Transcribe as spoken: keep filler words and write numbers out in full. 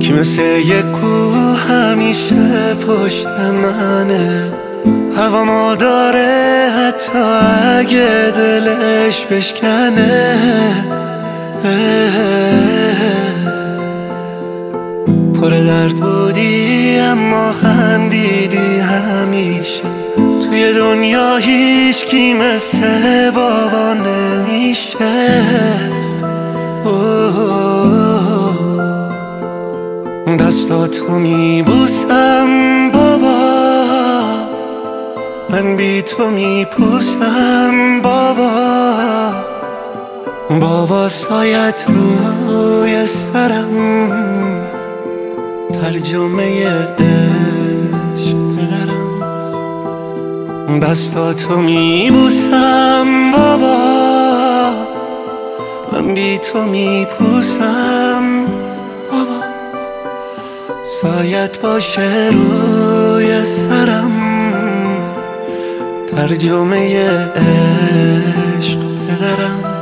که مثل یک کوه همیشه پشت منه. هوا داره حتی اگه دلش بشکنه. پر درد بودی اما خندیدی همیشه. توی دنیا هیچ کی مثل بابا نمیشه. دستاتو میبوسم بابا، من بی تو میپوسم بابا. بابا سایت روی سرم، ترجمه عشق پدرم. دستاتو میبوسم بابا، من بی تو میپوسم بابا. سایت باشه روی سرم، ترجمه عشق پدرم.